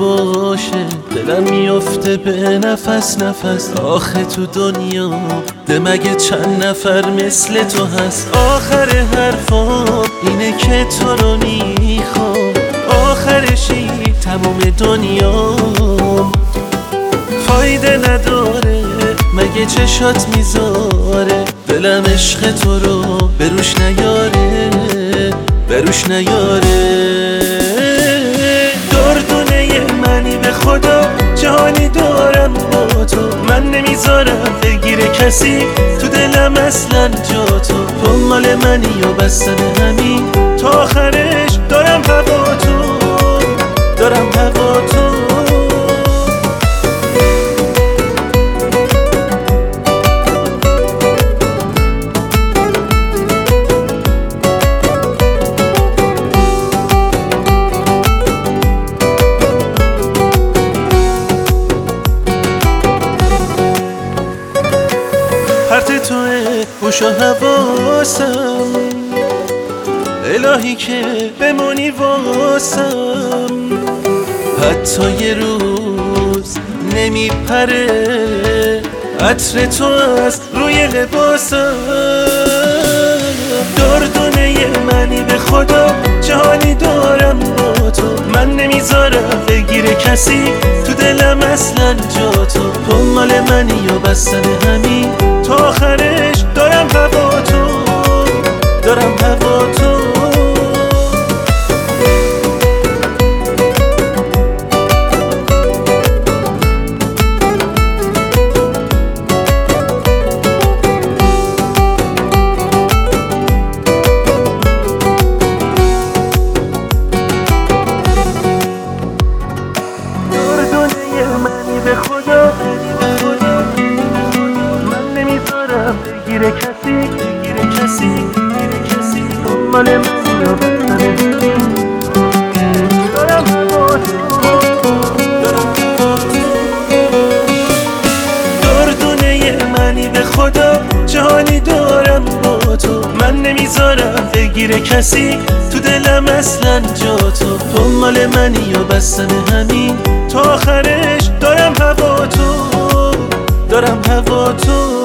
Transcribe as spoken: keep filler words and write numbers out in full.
باشه، دلم میفته به نفس نفس. آخه تو دنیا ده مگه چند نفر مثل تو هست؟ آخر حرفام اینه که تو رو میخوام، آخرشی تمام دنیا فایده نداره، مگه چشات میذاره دلم عشق تو رو بروش نیاره، بروش نیاره. دردونه منی به خدا، جهانی دارم با تو، من نمیذارم بگیره کسی تو دلم اصلا جا تو. تو مال منی و بستن همین تا آخرش دارم هوا تو، دارم هوا تو. پرت توه گوش و حواسم، الهی که بمونی واسم. حتی یه روز نمیپره عطر تو از روی لباسم. دردونه منی به خدا، جهانی دارم با تو، من نمیذارم بگیره کسی تو دلم اصلا جا تو. تو مال منی و بستن همین تا آخرش دارم هوا تو، دارم هوا تو. به خدا من نمیذارم بگیره کسی، بگیره کسی، بگیره کسی. تو مال منی و بستن دارم هوا تو، دارم هوا تو. دردونه منی به خدا، جهانی دارم با تو، من نمیذارم بگیره کسی تو دلم اصلا جا تو. تو مال منی و بستن همین تا آخرش دارم هوا تو، دارم هوا تو.